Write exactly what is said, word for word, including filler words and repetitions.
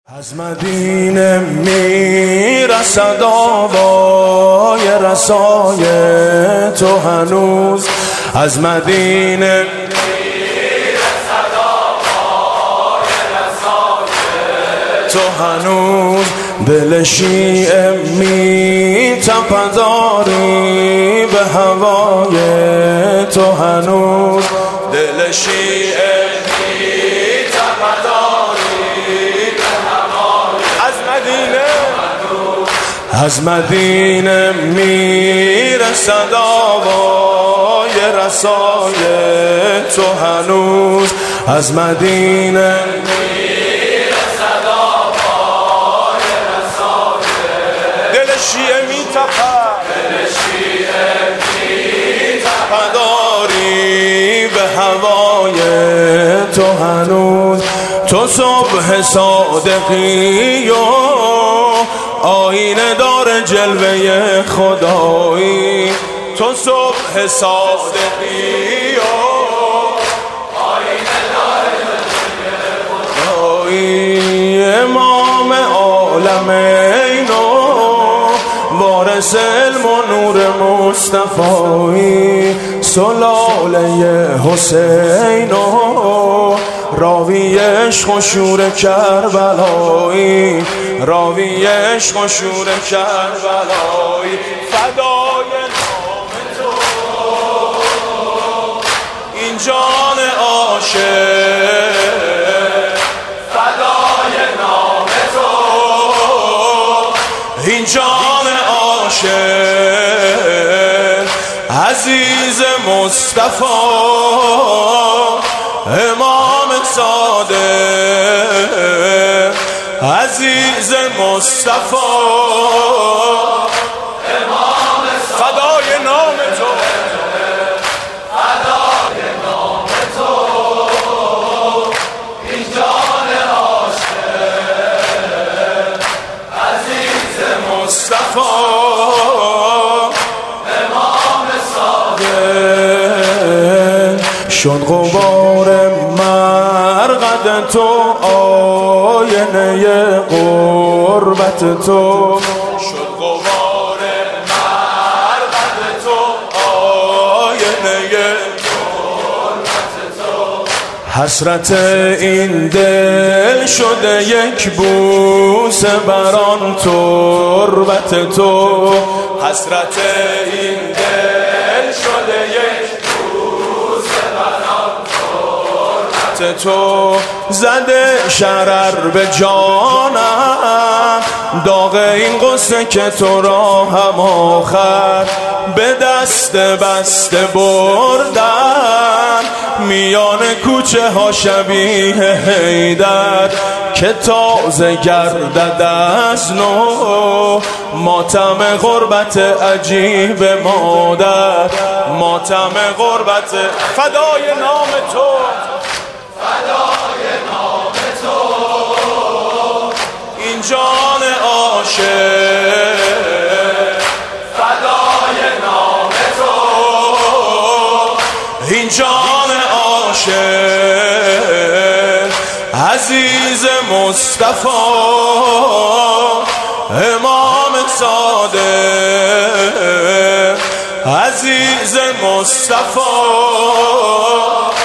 از مدینه میرسد آوای رسای تو هنوز، از مدینه میرسد آوای رسای تو هنوز، دل شیعه میتپد آری به هوای تو هنوز، دل شیعه میتپد از مدینه میرسد آوای رسای تو هنوز، از مدینه میرسد آوای رسای دل شیعه میتپد، دل شیعه میتپد آری به هوای تو هنوز، تو صبح صادقی و آینه دار جلوه خدایی، تو صبح صادقی و آینه دار جلوه خدایی، امام عالمین و وارث علم و نور مصطفی، سلاله حسین و راوی عشق و شور کربلایی، راوی عشق و شور کربلایی، فدای نام تو این جان عاشق، فدای نام تو این جان عاشق، عزیز مصطفی امام صادق، عزیز مصطفی امام صادق، فدای نام تو، فدای نام تو این جان عاشق، عزیز مصطفی امام صادق، شد غبار مرقد تو آینه قربت تو، شد غبار مرقد تو آینه قربت تو، حسرت این دل شده یک بوسه بر آن تربت تو، حسرت این دل شده یک تو، زده شرر به جانم داغ این غصه که تو را هم آخر به دست بسته بردن، میان کوچه ها شبیه حیدر که تازه گردد از نو، ماتم غربت عجیب مادر، ماتم غربت، فدای نام تو، فدای نام تو این جان عاشق، فدای نام تو این جان عاشق، عزیز مصطفی امام صادق، عزیز مصطفی